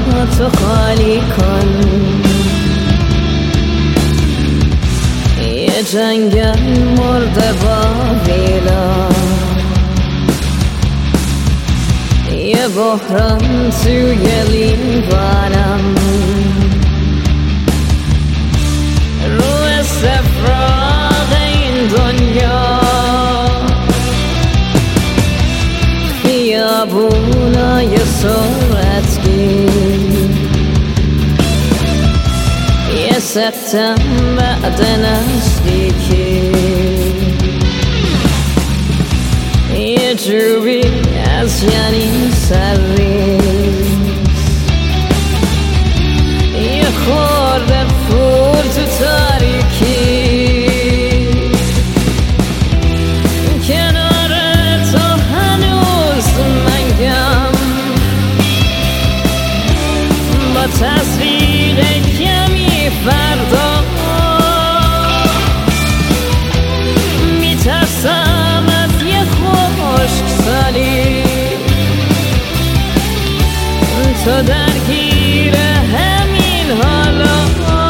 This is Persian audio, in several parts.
تو خالی کن. یه جنگل مرده با ویلا، یه بحران توی لیوانم، روی سفراغ این دنیا، خیابونای سرعتگیر، یه ستم بعد نزدیکی، یه جوبی از یعنی سرریز، یه خورده پول تو تاریکی، کنار تو هنوز منگم، با تصویر کمی فردا میترسم از یه خشکسالی، تو درگیر همین حالا،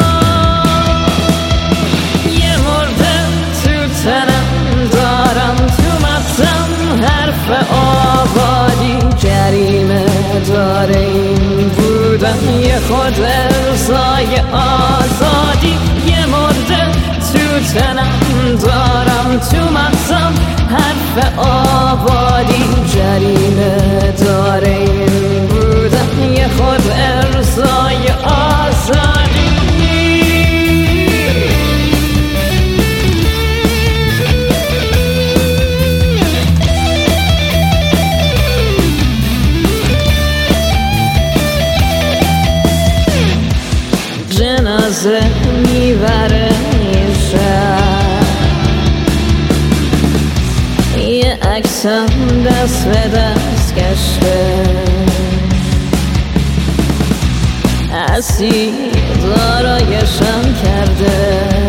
یه مرده تو تنم دارم، تو مغزم حرف آبادی، جریمه داره این بودن، یه خود ارزای آزادی، یه مرده تو تنم دارم، تو مغزم حرف آبادی، جریمه داره این بودن، یه خود ارزای آزادی. جنازه میبره این شب، یه عکسم دست به دست گشته، اسیر دارایشم کرده،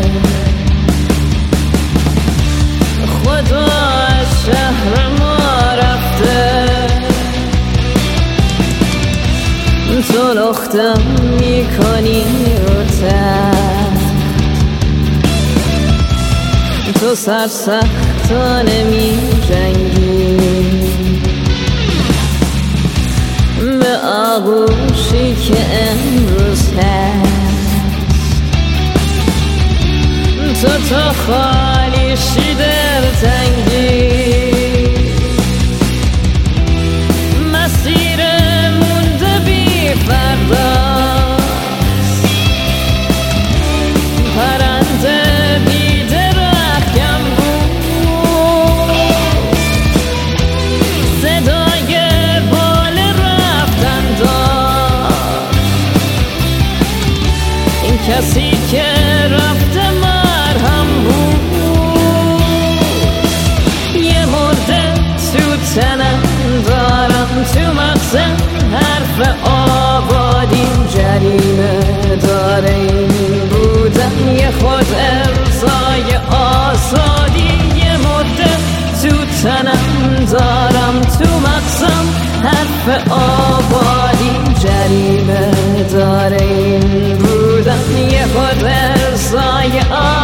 خدا از شهر ما رفته، تو لختم میکنی رو تخت، تو سرسختانه می جنگی، به آغوشی که امروز هست، تو خالیشی در تنگی، مسیر مونده بی فرداست، پرنده بی درخیم بود، صدای بال رفتن داشت، این کسی که رفته مرهم بود، یه مرده تو تنم دارم، تو مغزم حرف آبادی، جریمه داره این بودن، یه خود ارزای آزادی، یه مدت تو تنم دارم، تو مغزم حرف آبادی، جریمه داره این بودن، یه خود ارزای آزادی.